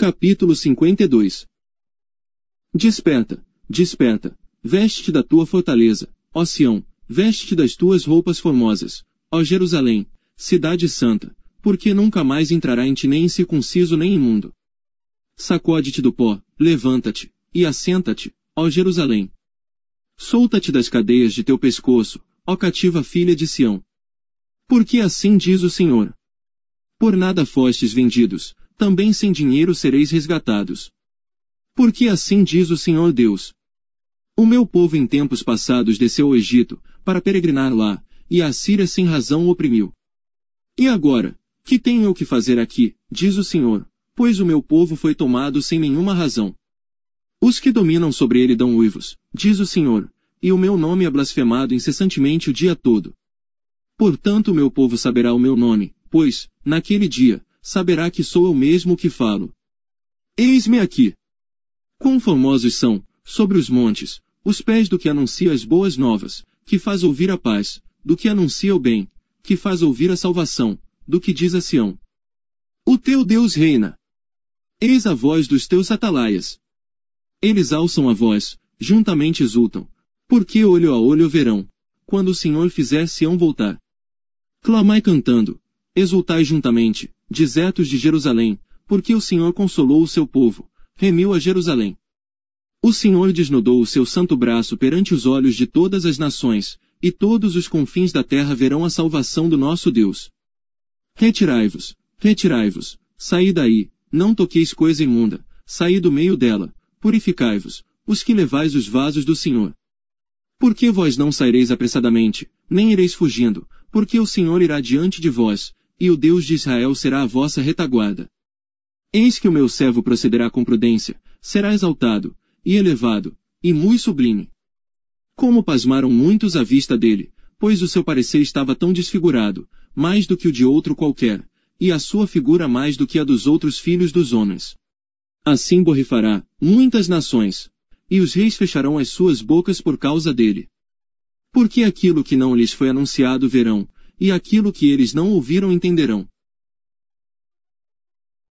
Capítulo 52. Desperta, desperta, veste-te da tua fortaleza, ó Sião, veste-te das tuas roupas formosas, ó Jerusalém, cidade santa, porque nunca mais entrará em ti nem incircunciso nem imundo. Sacode-te do pó, levanta-te, e assenta-te, ó Jerusalém. Solta-te das cadeias de teu pescoço, ó cativa filha de Sião. Porque assim diz o Senhor: por nada fostes vendidos, também sem dinheiro sereis resgatados. Porque assim diz o Senhor Deus: o meu povo em tempos passados desceu ao Egito, para peregrinar lá, e a Assíria sem razão o oprimiu. E agora, que tenho eu que fazer aqui, diz o Senhor, pois o meu povo foi tomado sem nenhuma razão. Os que dominam sobre ele dão uivos, diz o Senhor, e o meu nome é blasfemado incessantemente o dia todo. Portanto o meu povo saberá o meu nome, pois, naquele dia, saberá que sou eu mesmo que falo. Eis-me aqui. Quão formosos são, sobre os montes, os pés do que anuncia as boas novas, que faz ouvir a paz, do que anuncia o bem, que faz ouvir a salvação, do que diz a Sião: o teu Deus reina. Eis a voz dos teus atalaias. Eles alçam a voz, juntamente exultam, porque olho a olho verão, quando o Senhor fizer Sião voltar. Clamai cantando, exultai juntamente, desertos de Jerusalém, porque o Senhor consolou o seu povo, remiu a Jerusalém. O Senhor desnudou o seu santo braço perante os olhos de todas as nações, e todos os confins da terra verão a salvação do nosso Deus. Retirai-vos, retirai-vos, saí daí, não toqueis coisa imunda, saí do meio dela, purificai-vos, os que levais os vasos do Senhor. Porque vós não saireis apressadamente, nem ireis fugindo, porque o Senhor irá diante de vós, e o Deus de Israel será a vossa retaguarda. Eis que o meu servo procederá com prudência, será exaltado, e elevado, e muito sublime. Como pasmaram muitos à vista dele, pois o seu parecer estava tão desfigurado, mais do que o de outro qualquer, e a sua figura mais do que a dos outros filhos dos homens. Assim borrifará muitas nações, e os reis fecharão as suas bocas por causa dele. Porque aquilo que não lhes foi anunciado verão, e aquilo que eles não ouviram entenderão.